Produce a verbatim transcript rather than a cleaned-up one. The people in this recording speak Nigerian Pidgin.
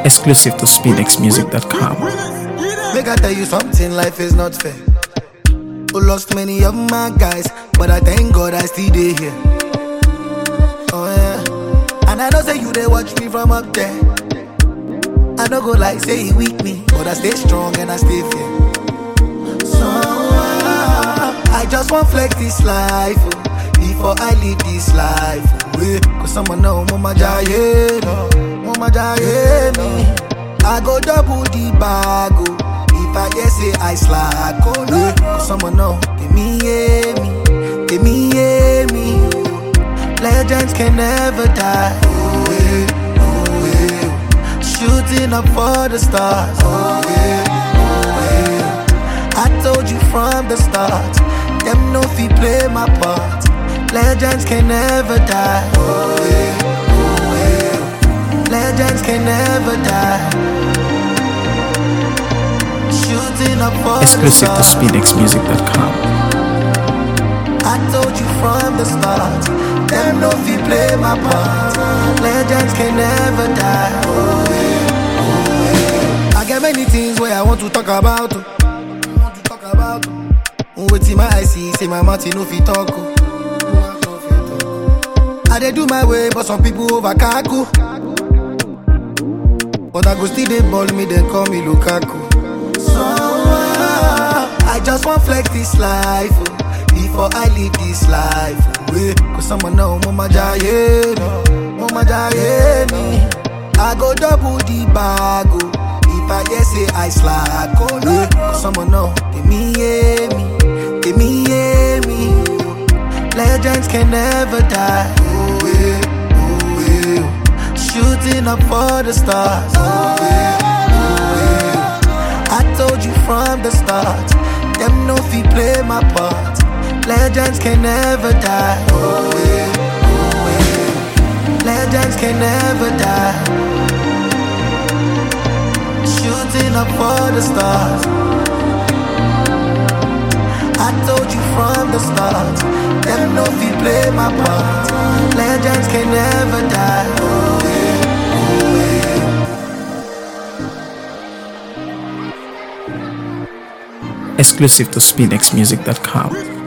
Exclusive to speedx music dot com. Make I tell you something, life is not fair. I lost many of my guys, but I thank God I still dey here. Oh yeah, and I know say you they watch me from up there. I don't go like say he weak me, but I stay strong and I stay fair. So uh, I just want flex this life oh, before I leave this life. Oh, yeah. Cause someone know mama jaye, mama jaye me. I go double the bag oh, if I hear say I slack. Oh no, yeah. Cause someone know give me yeah me, give me yeah me. Oh. Legends can never die. Oh yeah, oh yeah. Shooting up for the stars. Oh yeah, oh yeah. I told you from the start, them no fi play my part. Legends can never die. Oh yeah, oh yeah. Legends can never die. Shooting up for Exclusive the to stars. speedx music dot com. I told you from the start, them no fi play my part. Legends can never die. Oh yeah, oh yeah. I got many things where I want to talk about. oh. Want to talk about. oh. Wait till my eyes see, say my mouth no fi talk. oh. I dey do my way, but some people over kaku. But I go still dey ball me, then call me Lukaku. So uh, I just want flex this life. Oh. Before I leave this life, oh, yeah. Cause someone know mama jaye, mama jaye me. I go double the bag, oh, if I hear say I slack, oh no. Yeah. Cause someone know, give me yeah me, give me yeah me. Oh. Legends can never die, oh yeah, oh yeah. Shooting up for the stars, oh yeah, oh yeah. I told you from the start, them no fi play my part. Legends can never die. Oh yeah, oh yeah. Legends can never die. Shooting up for the stars. I told you from the start, them no fi play my part. Legends can never die. Oh yeah, oh yeah. Exclusive to speedx music dot com.